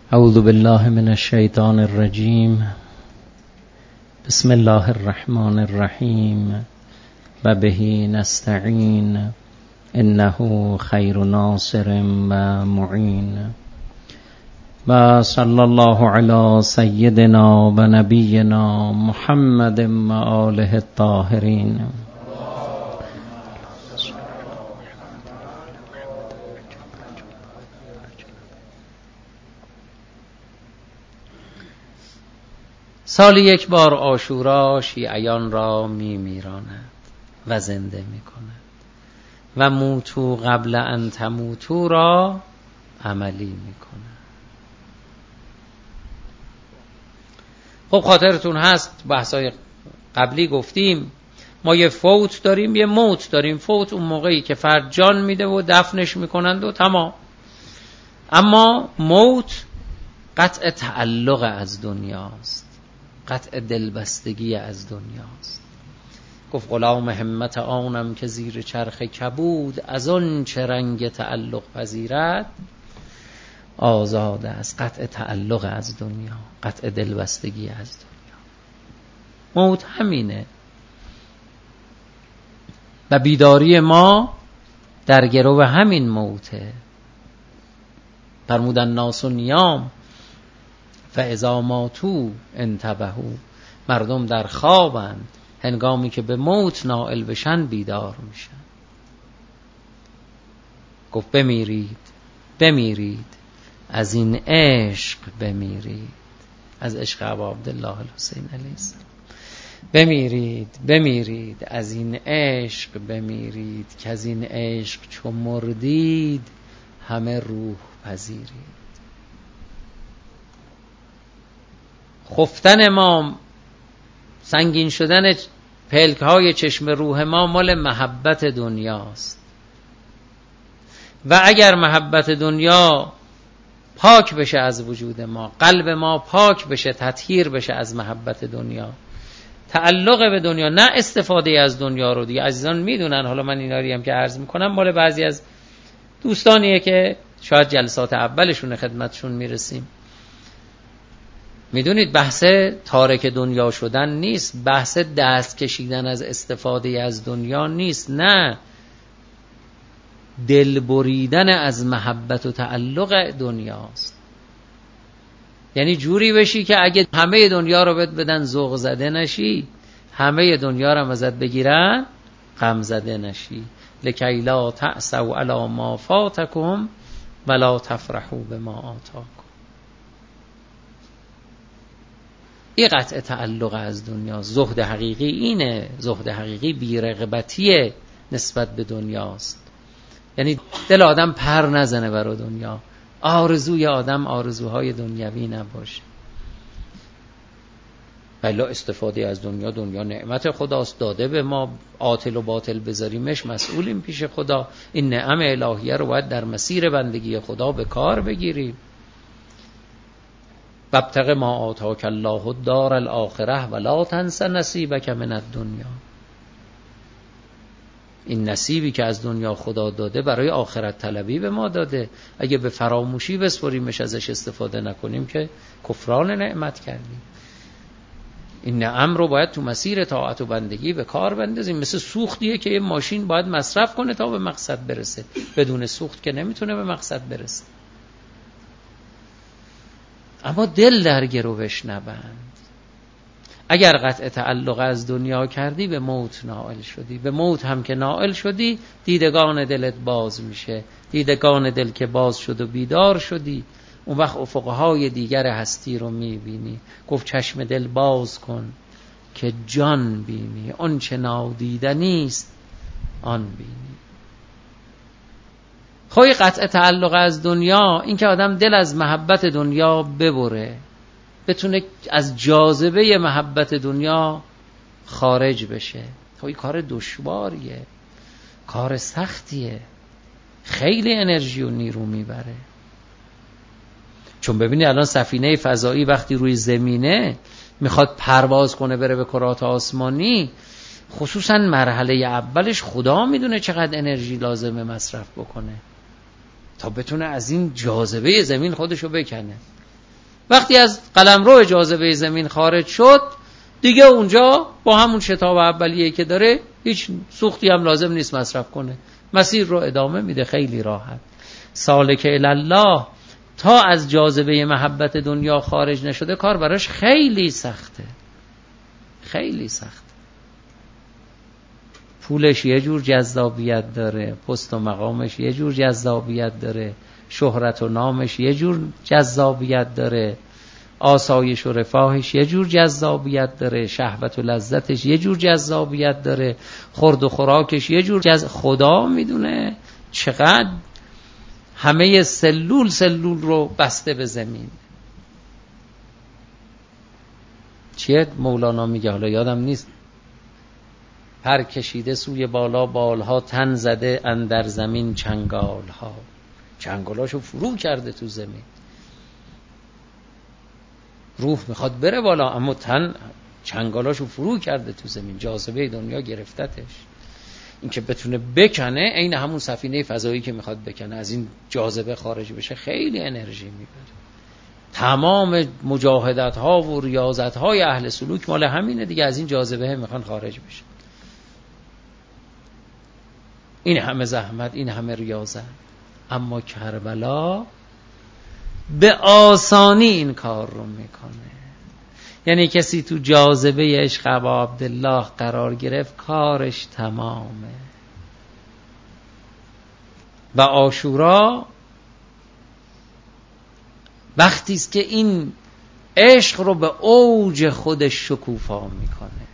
اعوذ بالله من الشیطان الرجیم. بسم الله الرحمن الرحیم و به نستعین انه خیر ناصر و معین. و صلی الله علی سیدنا و نبینا محمد و آله الطاهرین. سالی یک بار عاشورا شیعیان را میراند و زنده میکند و موتو قبل ان تموتو را عملی میکند. خب خاطرتون هست بحثای قبلی گفتیم ما یه فوت داریم یه موت داریم. فوت اون موقعی که فرد جان میده و دفنش میکنند و تمام. اما موت قطع تعلق از دنیاست، قطع دلبستگی از دنیاست. گفت غلام همت آنم که زیر چرخ کبود، از آن چه رنگ تعلق پذیرد آزاد است. قطع تعلق از دنیا، قطع دلبستگی از دنیا. موت همینه و بیداری ما در گرو همین موته. فرمودن ناس و نیام فاذا ماتوا انتبهوا. مردم در خوابند، هنگامی که به موت نائل بشن بیدار میشن. گفت بمیرید بمیرید از این عشق بمیرید، از عشق ابا عبدالله الحسین علیه السلام. بمیرید بمیرید از این عشق بمیرید، که از این عشق چو مردید همه روح پذیرید. خفتن ما، سنگین شدن پلک‌های چشم روح ما مال محبت دنیاست و اگر محبت دنیا پاک بشه از وجود ما، قلب ما پاک بشه، تطهیر بشه از محبت دنیا، تعلق به دنیا، نه استفاده از دنیا رو. دیگه عزیزان میدونن، حالا من اینا رو هم که عرض میکنم مال بعضی از دوستانیه که شاید جلسات اولشون خدمتشون میرسیم. میدونید بحث تارک دنیا شدن نیست، بحث دست کشیدن از استفاده از دنیا نیست، نه، دل بریدن از محبت و تعلق دنیاست. یعنی جوری بشی که اگه همه دنیا رو بدن ذوق زده نشی، همه دنیا رو ازت بگیرن غم زده نشی. لکی لا تأسوا علی ما فاتکم ولا تفرحوا بما آتاکم. این قطع تعلق از دنیا. زهد حقیقی اینه. زهد حقیقی بی‌رغبتی نسبت به دنیاست. یعنی دل آدم پر نزنه برای دنیا، آرزوی آدم آرزوهای دنیوی نباشه. بلا استفاده از دنیا، دنیا نعمت خداست داده به ما، عاطل و باطل بذاریمش مسئولیم پیش خدا. این نعم الهیه رو باید در مسیر بندگی خدا به کار بگیریم. وابتغ ما آتاک الله الدار الاخره ولا تنس نصیبک من الدنیا. این نصیبی که از دنیا خدا داده برای آخرت طلبی به ما داده. اگه به فراموشی بسپریمش، ازش استفاده نکنیم که کفران نعمت کردیم. این نعم رو باید تو مسیر طاعت و بندگی به کار بندازیم. مثل سوختیه که یه ماشین باید مصرف کنه تا به مقصد برسه، بدون سوخت که نمیتونه به مقصد برسه. اما دل در گروش نبند. اگر قطع تعلق از دنیا کردی به موت نائل شدی. به موت هم که نائل شدی دیدگان دلت باز میشه. دیدگان دل که باز شد و بیدار شدی، اون وقت افقهای دیگر هستی رو میبینی. گفت چشم دل باز کن که جان بینی، اون چه نادیدنیست آن بینی. خوی قطع تعلق از دنیا، این که آدم دل از محبت دنیا ببره، بتونه از جاذبه محبت دنیا خارج بشه. خوی کار دشواریه، کار سختیه، خیلی انرژی و نیرو میبره. چون ببینی الان سفینه فضایی وقتی روی زمینه میخواد پرواز کنه بره به کرات آسمانی، خصوصا مرحله اولش خدا میدونه چقدر انرژی لازمه مصرف بکنه تا بتونه از این جاذبه زمین خودشو بکنه. وقتی از قلمرو جاذبه زمین خارج شد دیگه اونجا با همون شتاب اولیه‌ای که داره هیچ سوختی هم لازم نیست مصرف کنه، مسیر رو ادامه میده خیلی راحت. سالک الی الله تا از جاذبه محبت دنیا خارج نشده کار براش خیلی سخته، خیلی سخته. پولش یه جور جذابیت داره، پست و مقامش یه جور جذابیت داره، شهرت و نامش یه جور جذابیت داره، آسایش و رفاهش یه جور جذابیت داره، شهوت و لذتش یه جور جذابیت داره، خورد و خوراکش یه جور خدا میدونه چقدر همه سلول رو بسته به زمین. چیه مولانا میگه، حالا یادم نیست، پر کشیده سوی بالا بالها، تن زده اندر زمین چنگالها. چنگالاشو فرو کرده تو زمین، روح میخواد بره بالا اما تن چنگالاشو فرو کرده تو زمین، جاذبه دنیا گرفتتش. این که بتونه بکنه عین همون سفینه فضایی که میخواد بکنه، از این جاذبه خارج بشه خیلی انرژی میبره. تمام مجاهدت ها و ریاضت های اهل سلوک مال همینه دیگه، از این جاذبه میخوان خارج بشه. این همه زحمت، این همه ریاضت، اما کربلا به آسانی این کار رو میکنه. یعنی کسی تو جاذبه عشق ابا عبدالله قرار گرفت کارش تمامه. و عاشورا وقتی است که این عشق رو به اوج خودش شکوفا میکنه،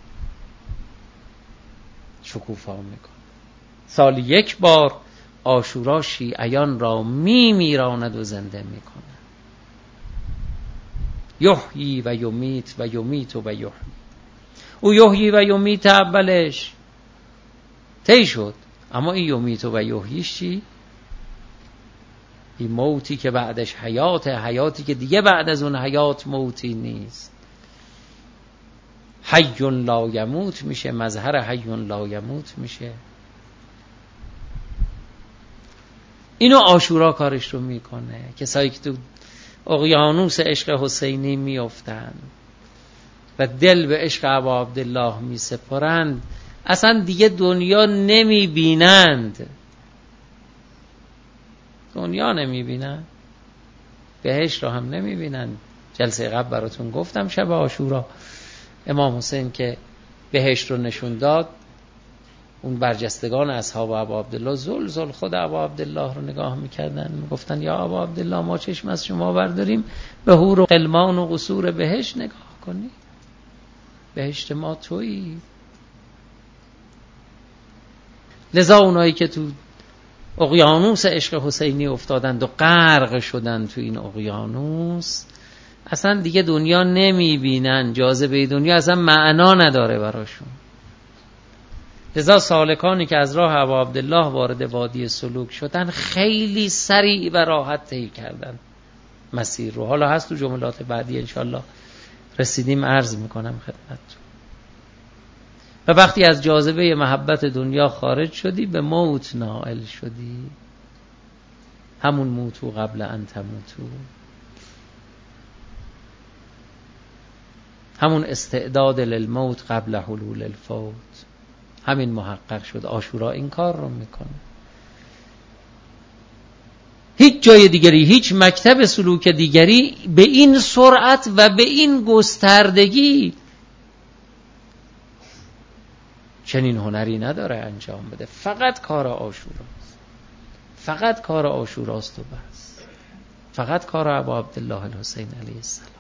شکوفا میکنه. سال یک بار عاشورا شیعیان را میراند و زنده میکنه. یحیی و یمیت و یمیت و یحیی. او یحیی و یمیت اولش طی شد، اما این یمیت و یحییش چی؟ این موتی که بعدش حیاتی که دیگه بعد از اون حیات موتی نیست. حی لا یموت میشه، مظهر حی لا یموت میشه. اینو عاشورا کارش رو میکنه. کسایی که تو اقیانوس عشق حسینی میافتن و دل به عشق ابا عبدالله میسپرند، اصلا دیگه دنیا نمیبینند، دنیا نمیبینند، بهشت رو هم نمیبینند. جلسه قبل براتون گفتم شب عاشورا امام حسین که بهشت رو نشون داد، اون برجستگان اصحاب ابا عبدالله زل خود ابا عبدالله رو نگاه میکردن، میگفتن یا ابا عبدالله ما چشم از شما برداریم به حور و غلمان و قصور بهشت نگاه کنی، بهشت ما تویی. لذا اونایی که تو اقیانوس عشق حسینی افتادند و غرق شدند تو این اقیانوس، اصلا دیگه دنیا نمیبینن، جاذبه دنیا اصلا معنا نداره براشون. لذا سالکانی که از راه ابا عبدالله وارد وادی سلوک شدن خیلی سریع و راحت طی کردن مسیر رو. حالا هست تو جملات بعدی انشالله رسیدیم عرض میکنم خدمتتون. و وقتی از جاذبه محبت دنیا خارج شدی به موت نائل شدی، همون موتو قبل ان تموتو، همون استعداد للموت قبل حلول الفوت، همین محقق شد. عاشورا این کار رو میکنه. هیچ جای دیگری، هیچ مکتب سلوک دیگری به این سرعت و به این گستردگی چنین هنری نداره انجام بده. فقط کار عاشوراست، فقط کار عاشوراست و بس، فقط کار ابا عبدالله الحسین علیه السلام.